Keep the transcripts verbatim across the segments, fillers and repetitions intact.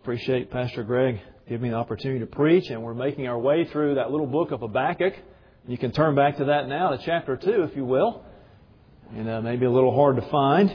Appreciate Pastor Greg giving me the opportunity to preach, and we're making our way through that little book of Habakkuk. You can turn back to that now, to chapter two, if you will. And uh, maybe a little hard to find,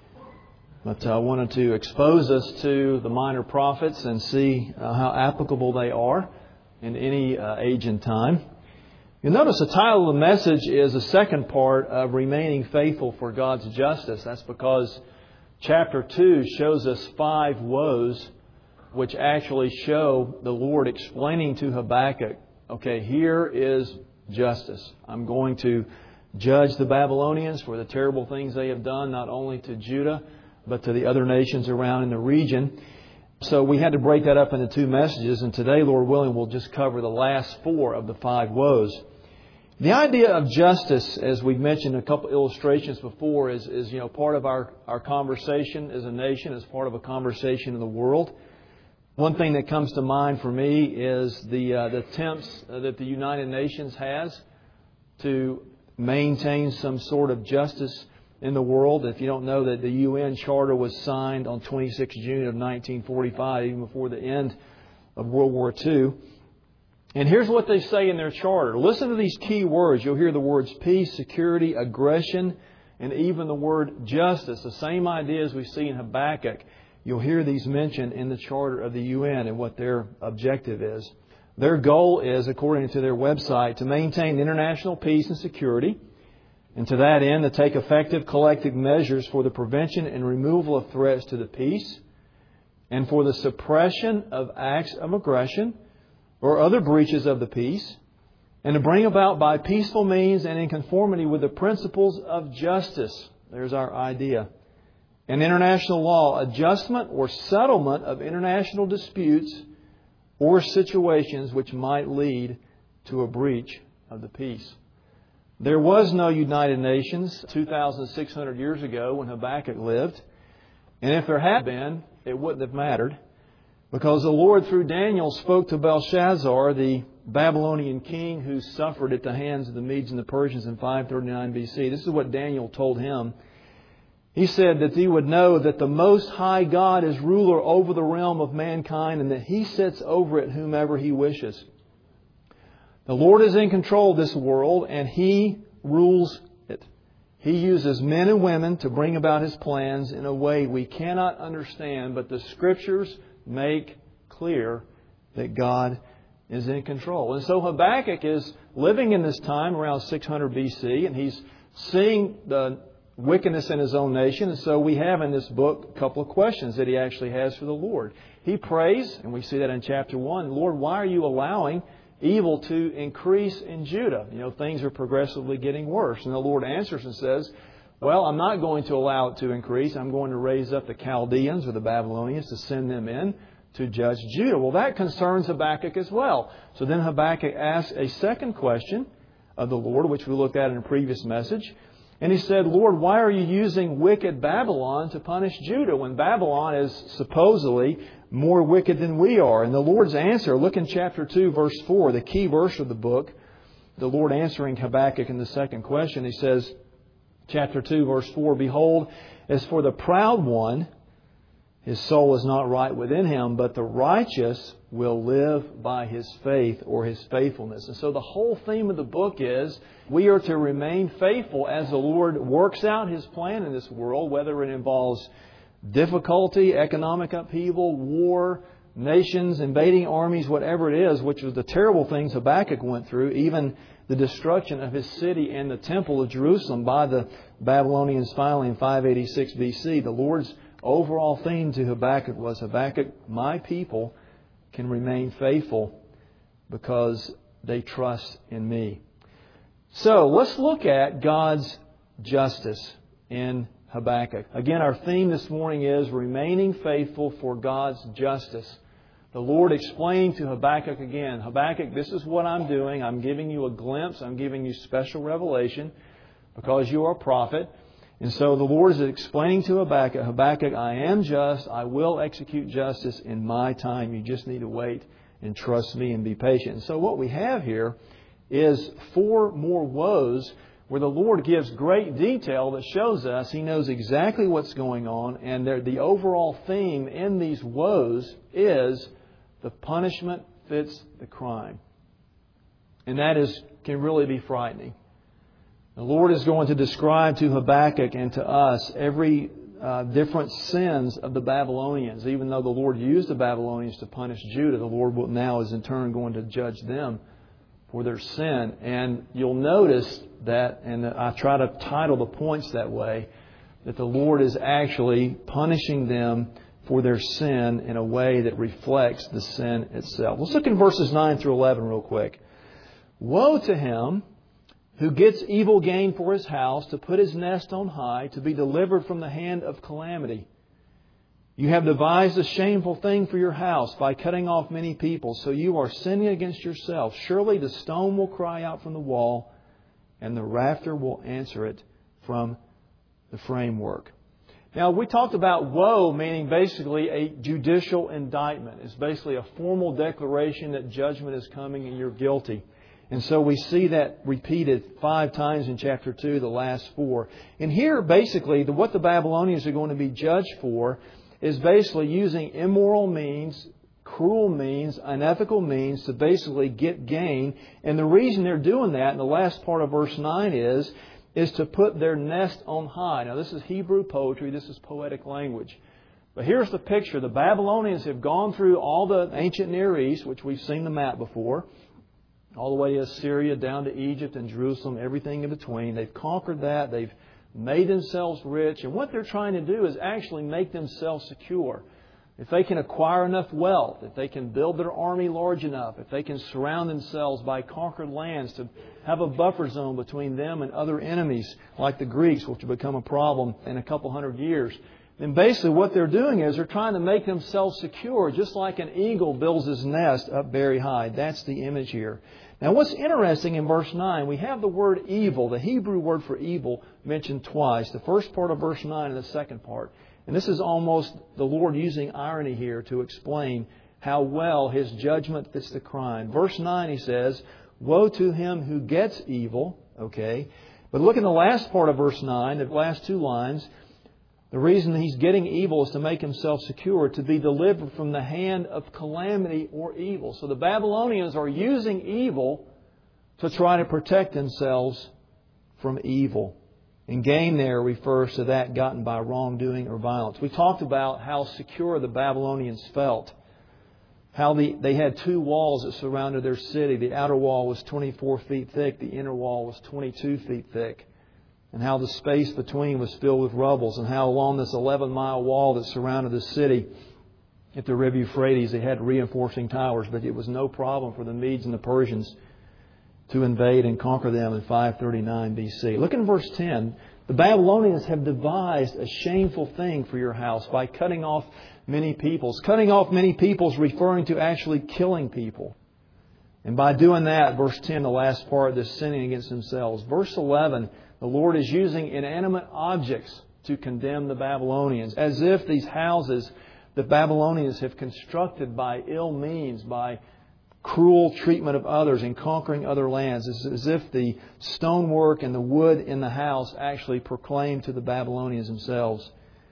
but I wanted to expose us to the minor prophets and see uh, how applicable they are in any uh, age and time. You'll notice the title of the message is the second part of remaining faithful for God's justice. That's because chapter two shows us five woes which actually show the Lord explaining to Habakkuk, okay, here is justice. I'm going to judge the Babylonians for the terrible things they have done, not only to Judah, but to the other nations around in the region. So we had to break that up into two messages, and today, Lord willing, we'll just cover the last four of the five woes. The idea of justice, as we've mentioned a couple illustrations before, is, is you know part of our, our conversation as a nation, as part of a conversation in the world. One thing that comes to mind for me is the uh, the attempts that the United Nations has to maintain some sort of justice in the world. If you don't know that the U N Charter was signed on the twenty-sixth of June of nineteen forty-five, even before the end of World War Two. And here's what they say in their charter. Listen to these key words. You'll hear the words peace, security, aggression, and even the word justice. The same ideas we see in Habakkuk. You'll hear these mentioned in the charter of the U N and what their objective is. Their goal is, according to their website, to maintain international peace and security, and to that end, to take effective collective measures for the prevention and removal of threats to the peace, and for the suppression of acts of aggression or other breaches of the peace, and to bring about by peaceful means and in conformity with the principles of justice. There's our idea. And international law, adjustment or settlement of international disputes or situations which might lead to a breach of the peace. There was no United Nations two thousand six hundred years ago when Habakkuk lived. And if there had been, it wouldn't have mattered. Because the Lord, through Daniel, spoke to Belshazzar, the Babylonian king who suffered at the hands of the Medes and the Persians in five thirty-nine B C. This is what Daniel told him. He said that he would know that the Most High God is ruler over the realm of mankind and that He sits over it whomever He wishes. The Lord is in control of this world and He rules it. He uses men and women to bring about His plans in a way we cannot understand, but the Scriptures make clear that God is in control. And so Habakkuk is living in this time around six hundred B C, and he's seeing the wickedness in his own nation. And so we have in this book a couple of questions that he actually has for the Lord. He prays, and we see that in chapter one, Lord, why are you allowing evil to increase in Judah? You know, things are progressively getting worse. And the Lord answers and says, well, I'm not going to allow it to increase. I'm going to raise up the Chaldeans or the Babylonians to send them in to judge Judah. Well, that concerns Habakkuk as well. So then Habakkuk asks a second question of the Lord, which we looked at in a previous message. And he said, Lord, why are you using wicked Babylon to punish Judah when Babylon is supposedly more wicked than we are? And the Lord's answer, look in chapter two, verse four, the key verse of the book. The Lord answering Habakkuk in the second question, He says, chapter two, verse four, behold, as for the proud one, his soul is not right within him, but the righteous will live by his faith or his faithfulness. And so the whole theme of the book is we are to remain faithful as the Lord works out His plan in this world, whether it involves difficulty, economic upheaval, war, nations, invading armies, whatever it is, which was the terrible things Habakkuk went through, even the destruction of his city and the temple of Jerusalem by the Babylonians finally in five eighty-six B C. The Lord's overall theme to Habakkuk was, Habakkuk, my people can remain faithful because they trust in me. So let's look at God's justice in Habakkuk. Again, our theme this morning is remaining faithful for God's justice. The Lord explained to Habakkuk again, Habakkuk, this is what I'm doing. I'm giving you a glimpse. I'm giving you special revelation because you are a prophet. And so the Lord is explaining to Habakkuk, Habakkuk, I am just. I will execute justice in my time. You just need to wait and trust me and be patient. And so what we have here is four more woes where the Lord gives great detail that shows us He knows exactly what's going on, and the overall theme in these woes is the punishment fits the crime. And that is can really be frightening. The Lord is going to describe to Habakkuk and to us every uh, different sins of the Babylonians. Even though the Lord used the Babylonians to punish Judah, the Lord will now is in turn going to judge them for their sin. And you'll notice that, and I try to title the points that way, that the Lord is actually punishing them for their sin in a way that reflects the sin itself. Let's look in verses nine through eleven real quick. Woe to him who gets evil gain for his house, to put his nest on high, to be delivered from the hand of calamity. You have devised a shameful thing for your house by cutting off many people, so you are sinning against yourself. Surely the stone will cry out from the wall, and the rafter will answer it from the framework. Now, we talked about woe meaning basically a judicial indictment. It's basically a formal declaration that judgment is coming and you're guilty. And so we see that repeated five times in chapter two, the last four. And here, basically, the, what the Babylonians are going to be judged for is basically using immoral means, cruel means, unethical means to basically get gain. And the reason they're doing that in the last part of verse nine is, is to put their nest on high. Now, this is Hebrew poetry. This is poetic language. But here's the picture. The Babylonians have gone through all the ancient Near East, which we've seen the map before, all the way to Assyria, down to Egypt and Jerusalem, everything in between. They've conquered that. They've made themselves rich. And what they're trying to do is actually make themselves secure. If they can acquire enough wealth, if they can build their army large enough, if they can surround themselves by conquered lands to have a buffer zone between them and other enemies like the Greeks, which will become a problem in a couple hundred years, then basically what they're doing is they're trying to make themselves secure, just like an eagle builds his nest up very high. That's the image here. Now, what's interesting in verse nine, we have the word evil, the Hebrew word for evil, mentioned twice. The first part of verse nine and the second part. And this is almost the Lord using irony here to explain how well His judgment fits the crime. Verse nine, He says, woe to him who gets evil. Okay. But look in the last part of verse nine, the last two lines. The reason he's getting evil is to make himself secure, to be delivered from the hand of calamity or evil. So the Babylonians are using evil to try to protect themselves from evil. And gain there refers to that gotten by wrongdoing or violence. We talked about how secure the Babylonians felt. How the, they had two walls that surrounded their city. The outer wall was twenty-four feet thick. The inner wall was twenty-two feet thick. And how the space between was filled with rubbles, and how along this eleven-mile wall that surrounded the city at the River Euphrates, they had reinforcing towers, but it was no problem for the Medes and the Persians to invade and conquer them in five thirty-nine B C. Look in verse ten. The Babylonians have devised a shameful thing for your house by cutting off many peoples. Cutting off many peoples referring to actually killing people. And by doing that, verse ten, the last part, they're sinning against themselves. Verse eleven, the Lord is using inanimate objects to condemn the Babylonians, as if these houses the Babylonians have constructed by ill means, by cruel treatment of others and conquering other lands. It's as if the stonework and the wood in the house actually proclaim to the Babylonians themselves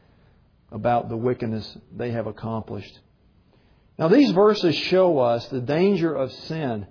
about the wickedness they have accomplished. Now, these verses show us the danger of sin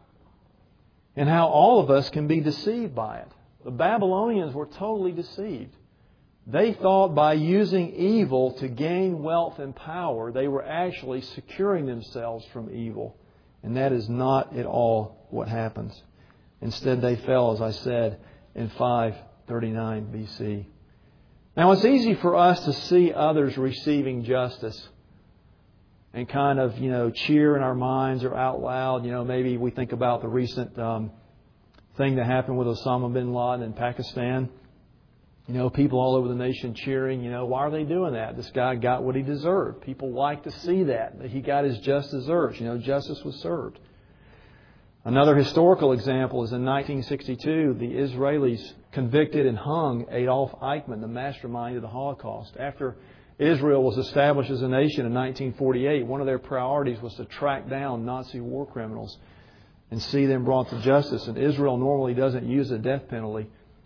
and how all of us can be deceived by it. The Babylonians were totally deceived. They thought by using evil to gain wealth and power, they were actually securing themselves from evil. And that is not at all what happens. Instead, they fell, as I said, in five thirty-nine B C. Now, it's easy for us to see others receiving justice and kind of, you know, cheer in our minds or out loud. You know, maybe we think about the recent um, thing that happened with Osama bin Laden in Pakistan. You know, people all over the nation cheering, you know, why are they doing that? This guy got what he deserved. People like to see that, that he got his just deserts. You know, justice was served. Another historical example is in nineteen sixty-two, the Israelis convicted and hung Adolf Eichmann, the mastermind of the Holocaust. After Israel was established as a nation in nineteen forty-eight, one of their priorities was to track down Nazi war criminals and see them brought to justice. And Israel normally doesn't use the death penalty.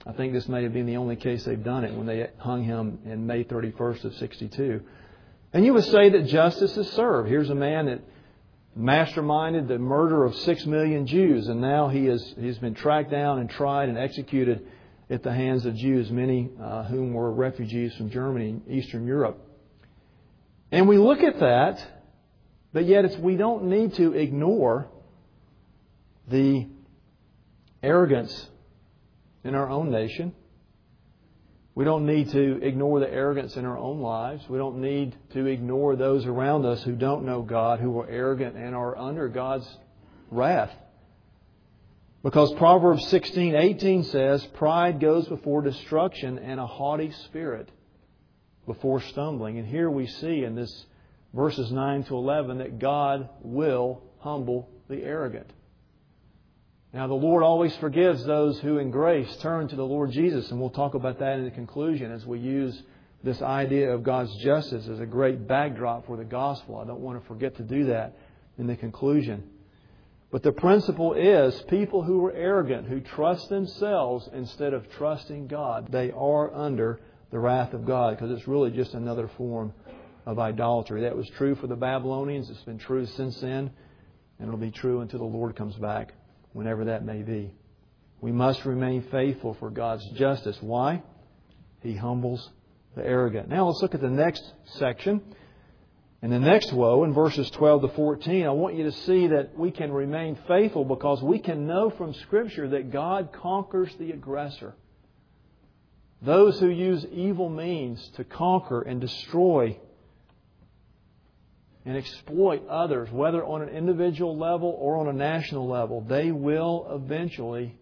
I think this may have been the only case they've done it when they hung him in May thirty-first of sixty-two. And you would say that justice is served. Here's a man that masterminded the murder of six million Jews, and now he is he's been tracked down and tried and executed at the hands of Jews, many uh, whom were refugees from Germany and Eastern Europe. And we look at that, but yet it's, we don't need to ignore the arrogance in our own nation. We don't need to ignore the arrogance in our own lives. We don't need to ignore those around us who don't know God, who are arrogant and are under God's wrath. Because Proverbs sixteen eighteen says, pride goes before destruction and a haughty spirit before stumbling. And here we see in this verses nine to eleven that God will humble the arrogant. Now, the Lord always forgives those who in grace turn to the Lord Jesus. And we'll talk about that in the conclusion as we use this idea of God's justice as a great backdrop for the gospel. I don't want to forget to do that in the conclusion. But the principle is people who are arrogant, who trust themselves instead of trusting God, they are under the wrath of God, because it's really just another form of idolatry. That was true for the Babylonians. It's been true since then. And it'll be true until the Lord comes back, whenever that may be. We must remain faithful for God's justice. Why? He humbles the arrogant. Now let's look at the next section. And the next woe in verses twelve to fourteen, I want you to see that we can remain faithful because we can know from Scripture that God conquers the aggressor. Those who use evil means to conquer and destroy and exploit others, whether on an individual level or on a national level, they will eventually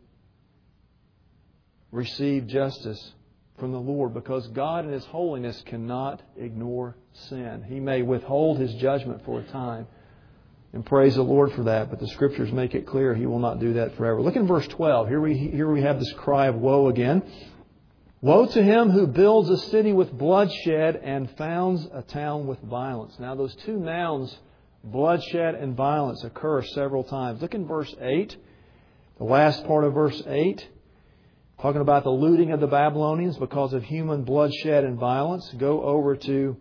receive justice from the Lord, because God in His holiness cannot ignore sin. He may withhold His judgment for a time, and praise the Lord for that, but the Scriptures make it clear He will not do that forever. Look in verse twelve. Here we, here we have this cry of woe again. Woe to him who builds a city with bloodshed and founds a town with violence. Now those two nouns, bloodshed and violence, occur several times. Look in verse eight, the last part of verse eight, talking about the looting of the Babylonians because of human bloodshed and violence. Go over to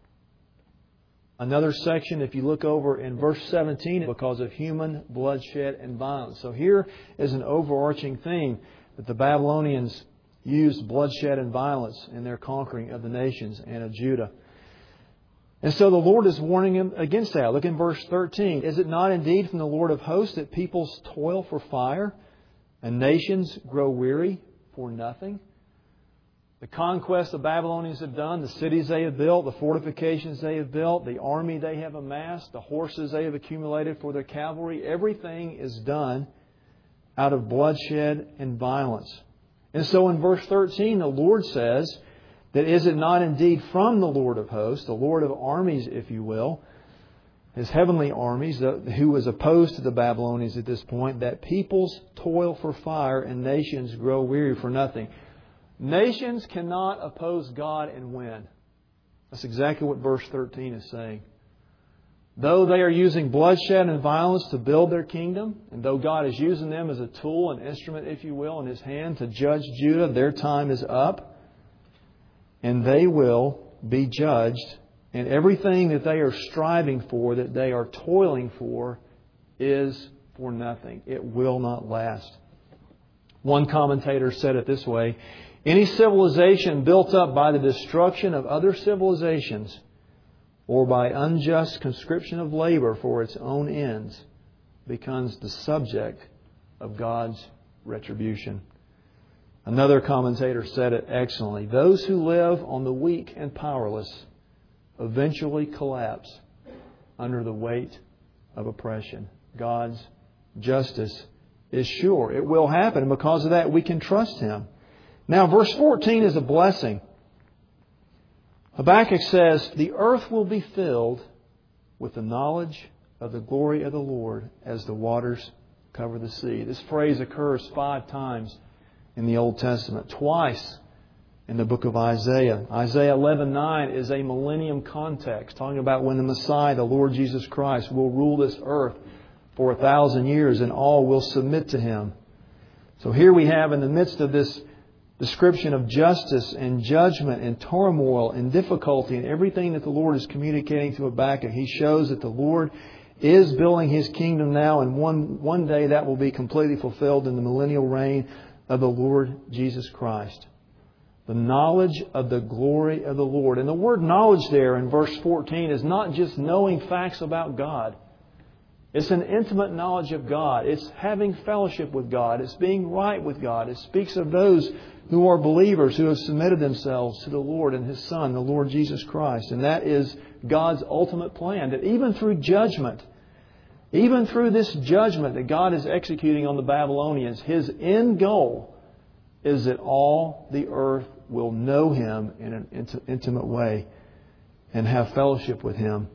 another section, if you look over in verse seventeen, because of human bloodshed and violence. So here is an overarching theme that the Babylonians used bloodshed and violence in their conquering of the nations and of Judah. And so the Lord is warning him against that. Look in verse thirteen. Is it not indeed from the Lord of hosts that peoples toil for fire and nations grow weary for nothing? The conquest the Babylonians have done, the cities they have built, the fortifications they have built, the army they have amassed, the horses they have accumulated for their cavalry, everything is done out of bloodshed and violence. And so in verse thirteen, the Lord says that is it not indeed from the Lord of hosts, the Lord of armies, if you will, His heavenly armies, who was opposed to the Babylonians at this point, that peoples toil for fire and nations grow weary for nothing. Nations cannot oppose God and win. That's exactly what verse thirteen is saying. Though they are using bloodshed and violence to build their kingdom, and though God is using them as a tool, an instrument, if you will, in His hand to judge Judah, their time is up. And they will be judged. And everything that they are striving for, that they are toiling for, is for nothing. It will not last. One commentator said it this way: any civilization built up by the destruction of other civilizations, or by unjust conscription of labor for its own ends, becomes the subject of God's retribution. Another commentator said it excellently: those who live on the weak and powerless eventually collapse under the weight of oppression. God's justice is sure. It will happen, and because of that we can trust Him. Now verse fourteen is a blessing. Habakkuk says, the earth will be filled with the knowledge of the glory of the Lord as the waters cover the sea. This phrase occurs five times in the Old Testament, twice in the book of Isaiah. Isaiah eleven nine is a millennium context, talking about when the Messiah, the Lord Jesus Christ, will rule this earth for a thousand years and all will submit to Him. So here we have, in the midst of this description of justice and judgment and turmoil and difficulty and everything that the Lord is communicating to Habakkuk. He shows that the Lord is building His kingdom now, and one, one day that will be completely fulfilled in the millennial reign of the Lord Jesus Christ. The knowledge of the glory of the Lord. And the word knowledge there in verse fourteen is not just knowing facts about God. It's an intimate knowledge of God. It's having fellowship with God. It's being right with God. It speaks of those who are believers, who have submitted themselves to the Lord and His Son, the Lord Jesus Christ. And that is God's ultimate plan. That even through judgment, even through this judgment that God is executing on the Babylonians, His end goal is that all the earth will know Him in an intimate way and have fellowship with Him.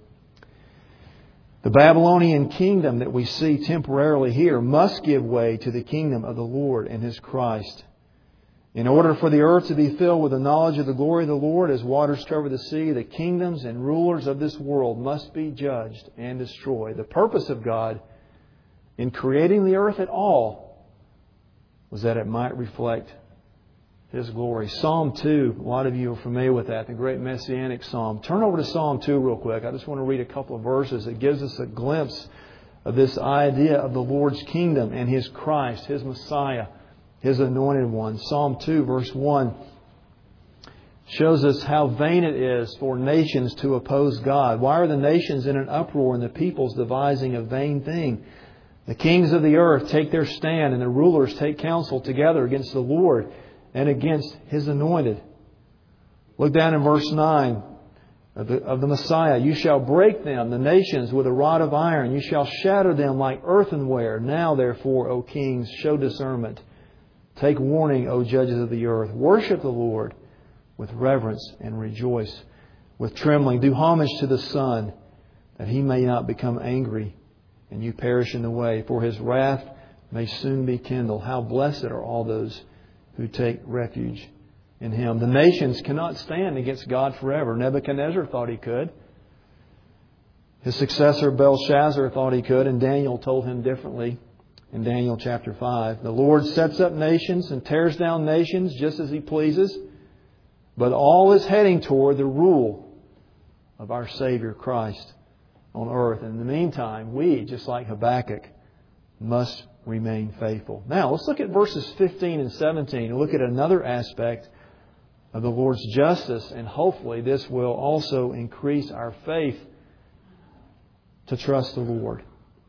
The Babylonian kingdom that we see temporarily here must give way to the kingdom of the Lord and His Christ. In order for the earth to be filled with the knowledge of the glory of the Lord as waters cover the sea, the kingdoms and rulers of this world must be judged and destroyed. The purpose of God in creating the earth at all was that it might reflect His glory. Psalm two, a lot of you are familiar with that, the great Messianic Psalm. Turn over to Psalm two real quick. I just want to read a couple of verses that gives us a glimpse of this idea of the Lord's kingdom and His Christ, His Messiah, His anointed one. Psalm two, verse one shows us how vain it is for nations to oppose God. Why are the nations in an uproar and the peoples devising a vain thing? The kings of the earth take their stand and the rulers take counsel together against the Lord and against His anointed. Look down in verse nine of the, of the Messiah. You shall break them, the nations, with a rod of iron. You shall shatter them like earthenware. Now, therefore, O kings, show discernment. Take warning, O judges of the earth. Worship the Lord with reverence and rejoice with trembling. Do homage to the Son, that He may not become angry and you perish in the way, for His wrath may soon be kindled. How blessed are all those who take refuge in Him. The nations cannot stand against God forever. Nebuchadnezzar thought he could. His successor Belshazzar thought he could, and Daniel told him differently in Daniel chapter five. The Lord sets up nations and tears down nations just as He pleases, but all is heading toward the rule of our Savior Christ on earth. And in the meantime, we, just like Habakkuk, must remain faithful. Now, let's look at verses fifteen and seventeen and look at another aspect of the Lord's justice, and hopefully this will also increase our faith to trust the Lord.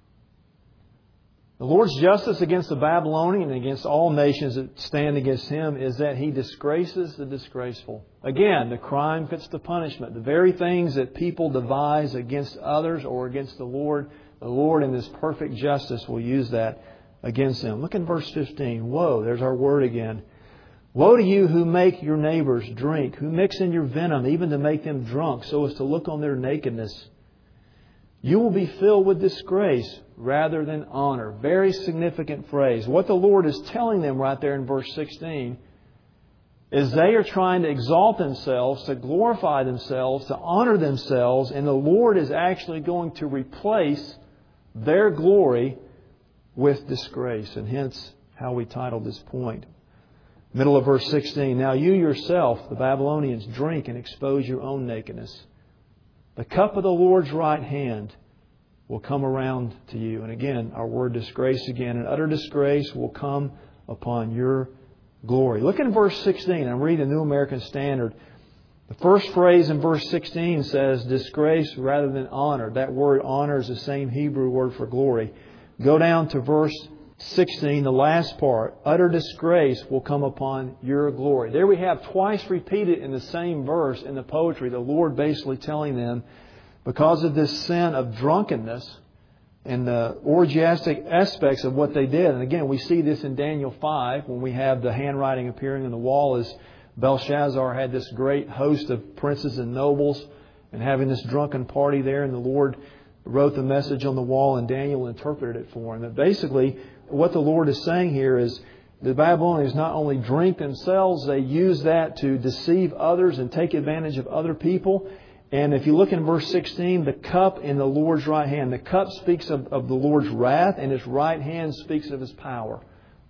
The Lord's justice against the Babylonian and against all nations that stand against Him is that He disgraces the disgraceful. Again, the crime fits the punishment. The very things that people devise against others or against the Lord, the Lord in His perfect justice will use that against them. Look in verse fifteen. Woe, there's our word again. Woe to you who make your neighbors drink, who mix in your venom, even to make them drunk, so as to look on their nakedness. You will be filled with disgrace rather than honor. Very significant phrase. What the Lord is telling them right there in verse sixteen is they are trying to exalt themselves, to glorify themselves, to honor themselves, and the Lord is actually going to replace their glory with disgrace. And hence how we titled this point. Middle of verse sixteen. Now you yourself, the Babylonians, drink and expose your own nakedness. The cup of the Lord's right hand will come around to you. And again, our word disgrace again. And utter disgrace will come upon your glory. Look in verse sixteen. I'm reading the New American Standard. The first phrase in verse sixteen says disgrace rather than honor. That word honor is the same Hebrew word for glory. Go down to verse sixteen, the last part. Utter disgrace will come upon your glory. There we have twice repeated in the same verse in the poetry, the Lord basically telling them, because of this sin of drunkenness and the orgiastic aspects of what they did. And again, we see this in Daniel five when we have the handwriting appearing on the wall as Belshazzar had this great host of princes and nobles and having this drunken party there, and the Lord wrote the message on the wall and Daniel interpreted it for him. And basically, what the Lord is saying here is the Babylonians not only drink themselves, they use that to deceive others and take advantage of other people. And if you look in verse sixteen, the cup in the Lord's right hand. The cup speaks of, of the Lord's wrath, and His right hand speaks of His power.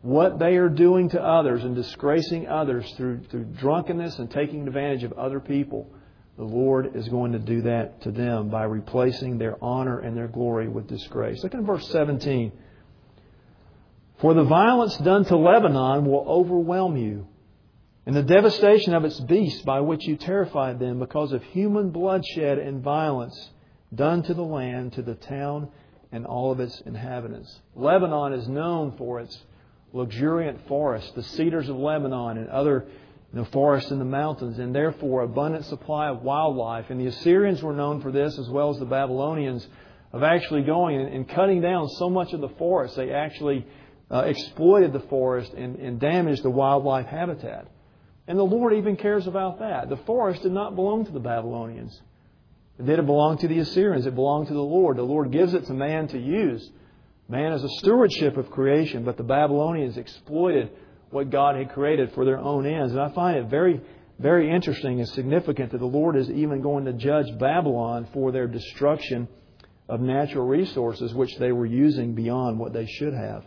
what they are doing to others and disgracing others through, through drunkenness and taking advantage of other people, the Lord is going to do that to them by replacing their honor and their glory with disgrace. Look at verse seventeen. For the violence done to Lebanon will overwhelm you, and the devastation of its beasts by which you terrified them, because of human bloodshed and violence done to the land, to the town, and all of its inhabitants. Lebanon is known for its luxuriant forests, the cedars of Lebanon and other you know, forests in the mountains, and therefore abundant supply of wildlife. And the Assyrians were known for this, as well as the Babylonians, of actually going and, and cutting down so much of the forest. They actually uh, exploited the forest and, and damaged the wildlife habitat. And the Lord even cares about that. The forest did not belong to the Babylonians. It didn't belong to the Assyrians. It belonged to the Lord. The Lord gives it to man to use. Man is a stewardship of creation, but the Babylonians exploited what God had created for their own ends. And I find it very, very interesting and significant that the Lord is even going to judge Babylon for their destruction of natural resources, which they were using beyond what they should have.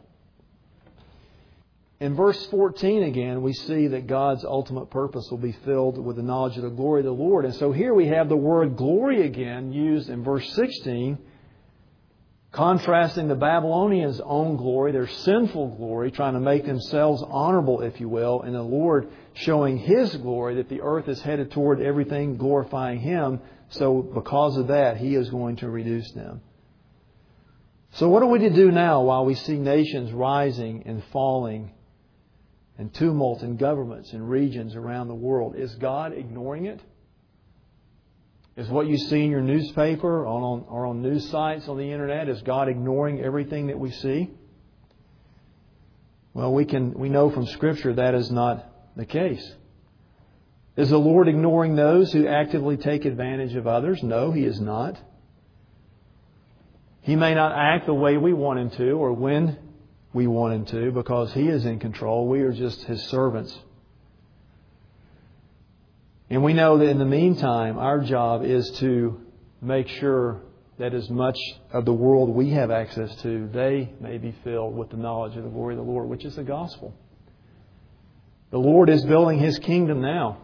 In verse fourteen again, we see that God's ultimate purpose will be filled with the knowledge of the glory of the Lord. And so here we have the word glory again used in verse sixteen, contrasting the Babylonians' own glory, their sinful glory, trying to make themselves honorable, if you will, and the Lord showing His glory, that the earth is headed toward everything glorifying Him. So because of that, He is going to reduce them. So what are we to do now while we see nations rising and falling and tumult in governments and regions around the world? Is God ignoring it? Is what you see in your newspaper or on, or on news sites on the internet, is God ignoring everything that we see? Well, we can we know from Scripture that is not the case. Is the Lord ignoring those who actively take advantage of others? No, He is not. He may not act the way we want Him to or when we want Him to, because He is in control. We are just His servants. And we know that in the meantime, our job is to make sure that as much of the world we have access to, they may be filled with the knowledge of the glory of the Lord, which is the gospel. The Lord is building His kingdom now.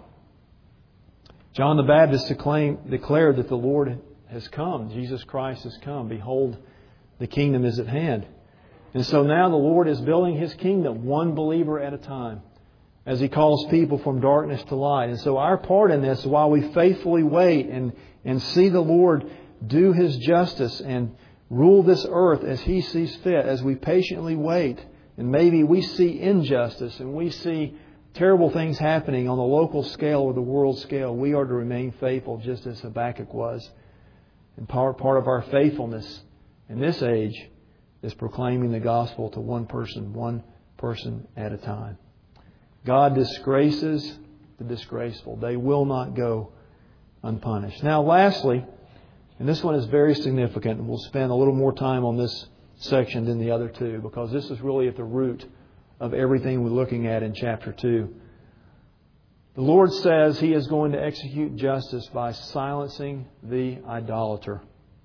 John the Baptist declared that the Lord has come. Jesus Christ has come. Behold, the kingdom is at hand. And so now the Lord is building His kingdom, one believer at a time, as He calls people from darkness to light. And so our part in this, while we faithfully wait and, and see the Lord do His justice and rule this earth as He sees fit, as we patiently wait, and maybe we see injustice and we see terrible things happening on the local scale or the world scale, we are to remain faithful just as Habakkuk was. And part, part of our faithfulness in this age is proclaiming the gospel to one person, one person at a time. God disgraces the disgraceful. They will not go unpunished. Now, lastly, and this one is very significant, and we'll spend a little more time on this section than the other two, because this is really at the root of everything we're looking at in chapter two. The Lord says He is going to execute justice by silencing the idolater.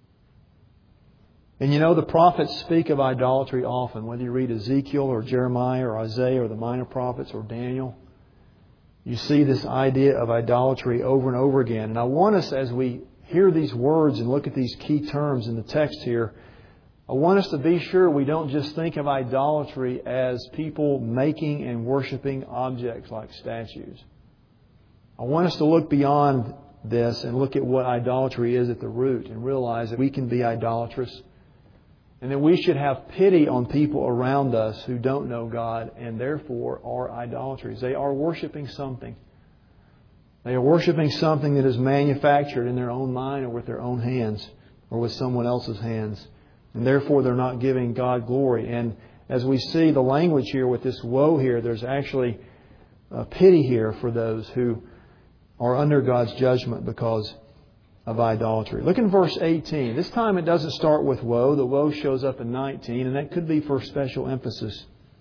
And you know, the prophets speak of idolatry often, whether you read Ezekiel or Jeremiah or Isaiah or the minor prophets or Daniel. You see this idea of idolatry over and over again. And I want us, as we hear these words and look at these key terms in the text here, I want us to be sure we don't just think of idolatry as people making and worshiping objects like statues. I want us to look beyond this and look at what idolatry is at the root and realize that we can be idolatrous, and that we should have pity on people around us who don't know God and therefore are idolatries. They are worshiping something. They are worshiping something that is manufactured in their own mind or with their own hands or with someone else's hands. And therefore they're not giving God glory. And as we see the language here with this woe here, there's actually a pity here for those who are under God's judgment because of idolatry. Look in verse eighteen. This time it doesn't start with woe. The woe shows up in nineteen, and that could be for special emphasis.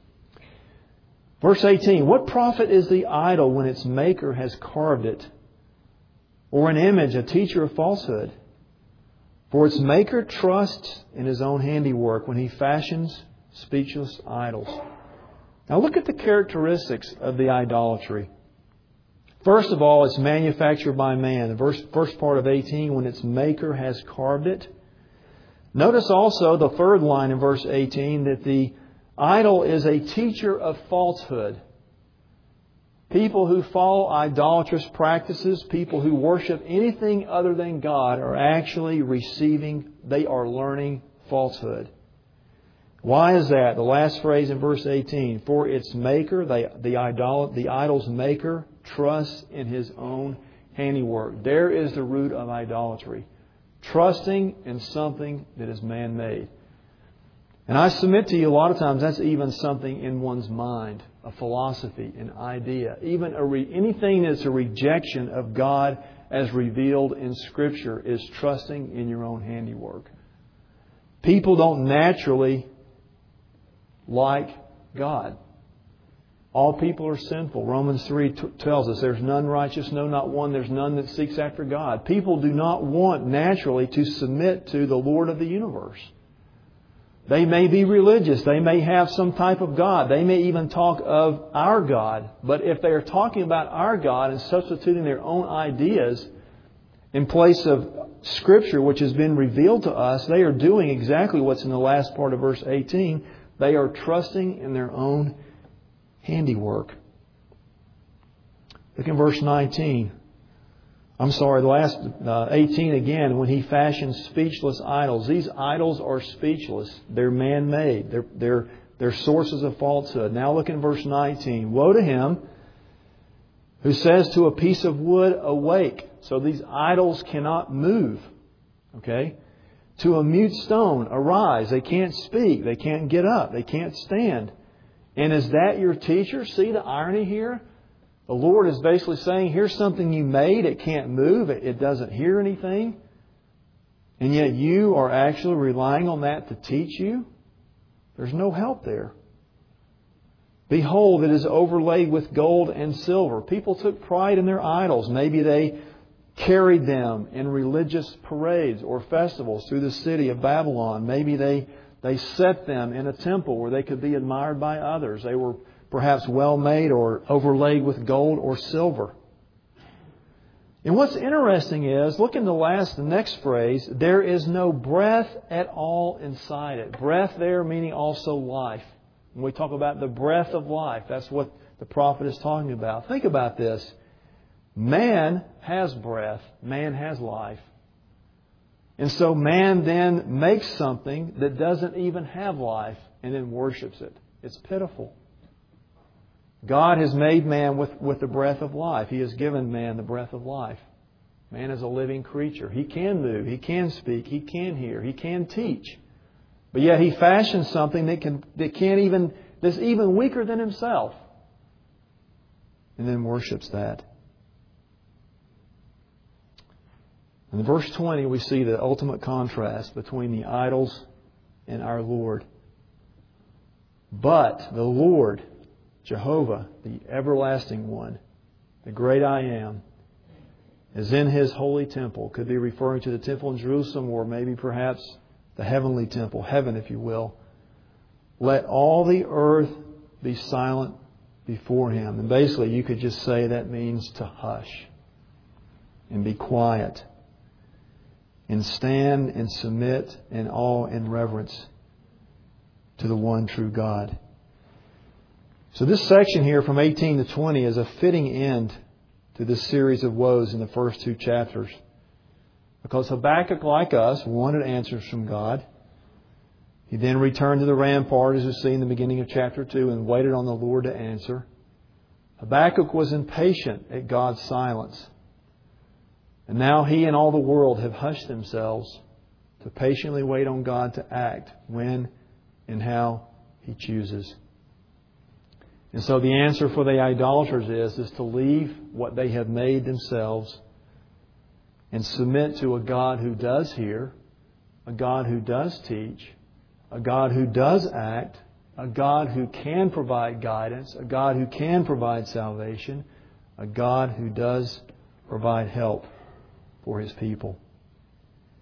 Verse eighteen. What profit is the idol when its maker has carved it, or an image, a teacher of falsehood? For its maker trusts in his own handiwork when he fashions speechless idols. Now look at the characteristics of the idolatry. First of all, it's manufactured by man. The verse, first part of eighteen, when its maker has carved it. Notice also the third line in verse eighteen that the idol is a teacher of falsehood. People who follow idolatrous practices, people who worship anything other than God, are actually receiving, they are learning falsehood. Why is that? The last phrase in verse eighteen, for its maker, the, the, idol, the idol's maker, trusts in his own handiwork. There is the root of idolatry. Trusting in something that is man-made. And I submit to you, a lot of times that's even something in one's mind, a philosophy, an idea. Even a re- anything that's a rejection of God as revealed in Scripture is trusting in your own handiwork. People don't naturally like God. All people are sinful. Romans three t- tells us there's none righteous, no, not one. There's none that seeks after God. People do not want naturally to submit to the Lord of the universe. They may be religious. They may have some type of God. They may even talk of our God. But if they are talking about our God and substituting their own ideas in place of Scripture, which has been revealed to us, they are doing exactly what's in the last part of verse eighteen. They are trusting in their own handiwork. Look in verse nineteen. I'm sorry, the last uh, eighteen again, when he fashions speechless idols. These idols are speechless. They're man-made. They're, they're, they're sources of falsehood. Now look in verse nineteen. Woe to him who says to a piece of wood, awake. So these idols cannot move. Okay? To a mute stone, arise. They can't speak. They can't get up. They can't stand. And is that your teacher? See the irony here? The Lord is basically saying, here's something you made. It can't move. It, it doesn't hear anything. And yet you are actually relying on that to teach you. There's no help there. Behold, it is overlaid with gold and silver. People took pride in their idols. Maybe they carried them in religious parades or festivals through the city of Babylon. Maybe they, they set them in a temple where they could be admired by others. They were perhaps well made or overlaid with gold or silver. And what's interesting is, look in the last, the next phrase, there is no breath at all inside it. Breath there meaning also life. When we talk about the breath of life, that's what the prophet is talking about. Think about this. Man has breath. Man has life. And so man then makes something that doesn't even have life and then worships it. It's pitiful. God has made man with, with the breath of life. He has given man the breath of life. Man is a living creature. He can move. He can speak. He can hear. He can teach. But yet He fashions something that can that can't even that's even weaker than Himself. And then worships that. In verse twenty, we see the ultimate contrast between the idols and our Lord. But the Lord, Jehovah, the everlasting one, the great I am, is in His holy temple. Could be referring to the temple in Jerusalem or maybe perhaps the heavenly temple, heaven if you will. Let all the earth be silent before Him. And basically you could just say that means to hush and be quiet and stand and submit in awe and reverence to the one true God. So this section here from eighteen to twenty is a fitting end to this series of woes in the first two chapters. Because Habakkuk, like us, wanted answers from God. He then returned to the rampart, as we see in the beginning of chapter two, and waited on the Lord to answer. Habakkuk was impatient at God's silence. And now he and all the world have hushed themselves to patiently wait on God to act when and how He chooses. And so the answer for the idolaters is, is to leave what they have made themselves and submit to a God who does hear, a God who does teach, a God who does act, a God who can provide guidance, a God who can provide salvation, a God who does provide help for His people.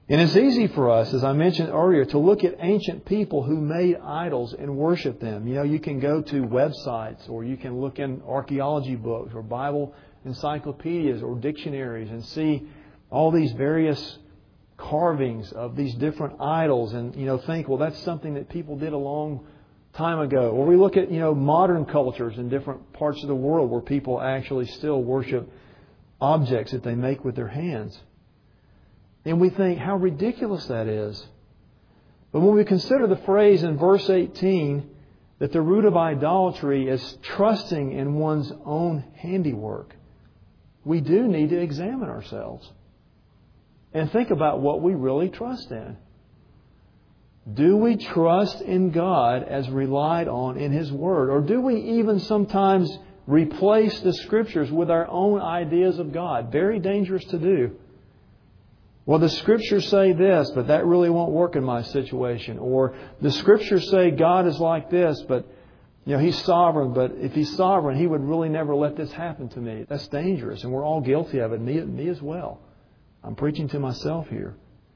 And it's easy for us, as I mentioned earlier, to look at ancient people who made idols and worship them. You know, you can go to websites, or you can look in archaeology books or Bible encyclopedias or dictionaries and see all these various carvings of these different idols and, you know, think, well, that's something that people did a long time ago. Or we look at, you know, modern cultures in different parts of the world where people actually still worship objects that they make with their hands. And we think how ridiculous that is. But when we consider the phrase in verse eighteen that the root of idolatry is trusting in one's own handiwork, we do need to examine ourselves and think about what we really trust in. Do we trust in God as relied on in His Word? Or do we even sometimes replace the Scriptures with our own ideas of God? Very dangerous to do. Well, the Scriptures say this, but that really won't work in my situation. Or the Scriptures say God is like this, but you know He's sovereign, but if He's sovereign, He would really never let this happen to me. That's dangerous, and we're all guilty of it, me, me as well. I'm preaching to myself here.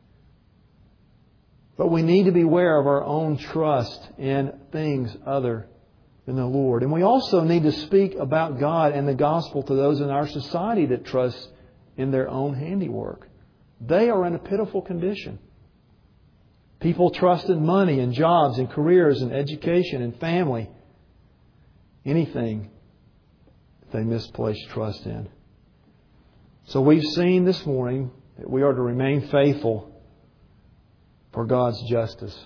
But we need to beware of our own trust in things other than the Lord. And we also need to speak about God and the gospel to those in our society that trust in their own handiwork. They are in a pitiful condition. People trust in money and jobs and careers and education and family. Anything they misplace trust in. So we've seen this morning that we are to remain faithful for God's justice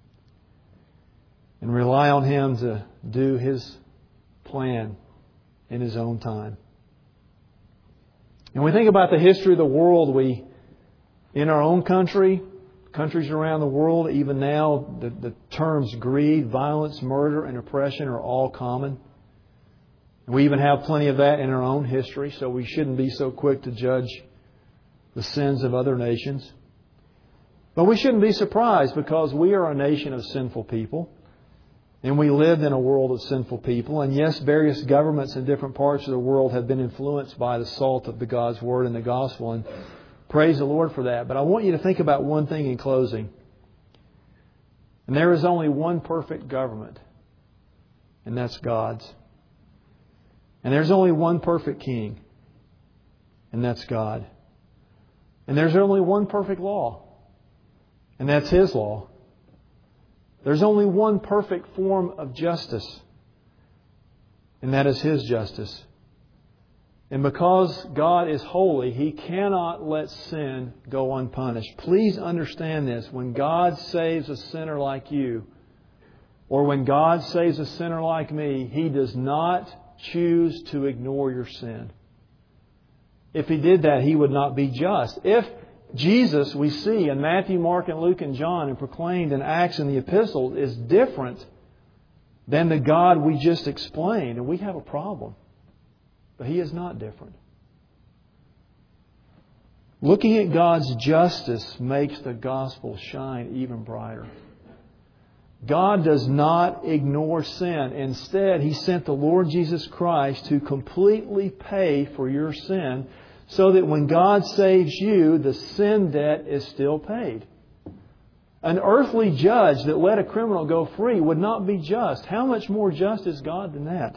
and rely on Him to do His plan in His own time. And we think about the history of the world, we in our own country, countries around the world, even now, the, the terms greed, violence, murder, and oppression are all common. We even have plenty of that in our own history, so we shouldn't be so quick to judge the sins of other nations. But we shouldn't be surprised because we are a nation of sinful people. And we live in a world of sinful people. And yes, various governments in different parts of the world have been influenced by the salt of the God's Word and the Gospel. And praise the Lord for that. But I want you to think about one thing in closing. And there is only one perfect government. And that's God's. And there's only one perfect king. And that's God. And there's only one perfect law. And that's His law. There's only one perfect form of justice. And that is His justice. And because God is holy, He cannot let sin go unpunished. Please understand this. When God saves a sinner like you, or when God saves a sinner like me, He does not choose to ignore your sin. If He did that, He would not be just. If Jesus, we see in Matthew, Mark, and Luke, and John, and proclaimed in Acts and the Epistles, is different than the God we just explained, and we have a problem. But He is not different. Looking at God's justice makes the gospel shine even brighter. God does not ignore sin. Instead, He sent the Lord Jesus Christ to completely pay for your sin, so that when God saves you, the sin debt is still paid. An earthly judge that let a criminal go free would not be just. How much more just is God than that?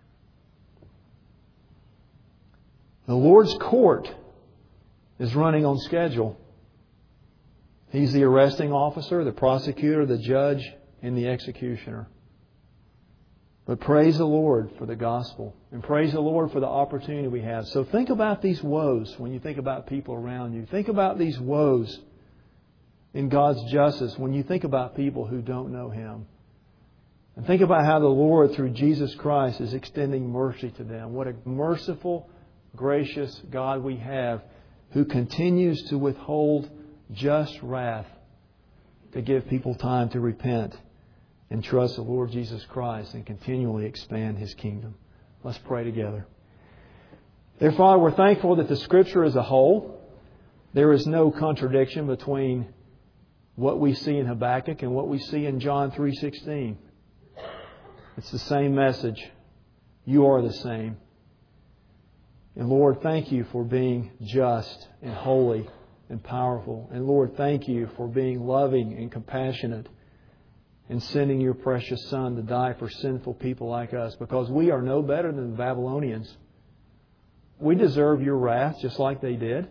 The Lord's court is running on schedule. He's the arresting officer, the prosecutor, the judge, and the executioner. But praise the Lord for the gospel. And praise the Lord for the opportunity we have. So think about these woes when you think about people around you. Think about these woes in God's justice when you think about people who don't know Him. And think about how the Lord, through Jesus Christ, is extending mercy to them. What a merciful, gracious God we have, who continues to withhold just wrath to give people time to repent and trust the Lord Jesus Christ and continually expand His kingdom. Let's pray together. Dear Father, we're thankful that the Scripture as a whole, there is no contradiction between what we see in Habakkuk and what we see in John three sixteen. It's the same message. You are the same. And Lord, thank You for being just and holy and powerful. And Lord, thank You for being loving and compassionate and sending Your precious Son to die for sinful people like us, because we are no better than the Babylonians. We deserve Your wrath just like they did.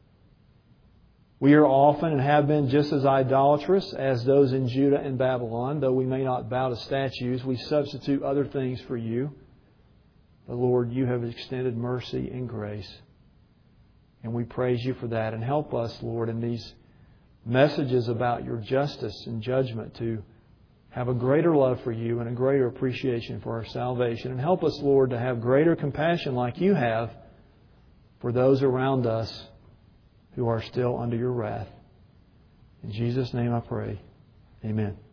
We are often and have been just as idolatrous as those in Judah and Babylon. Though we may not bow to statues, we substitute other things for You. But Lord, You have extended mercy and grace. And we praise You for that. And help us, Lord, in these messages about Your justice and judgment to have a greater love for You and a greater appreciation for our salvation. And help us, Lord, to have greater compassion like You have for those around us who are still under Your wrath. In Jesus' name I pray. Amen.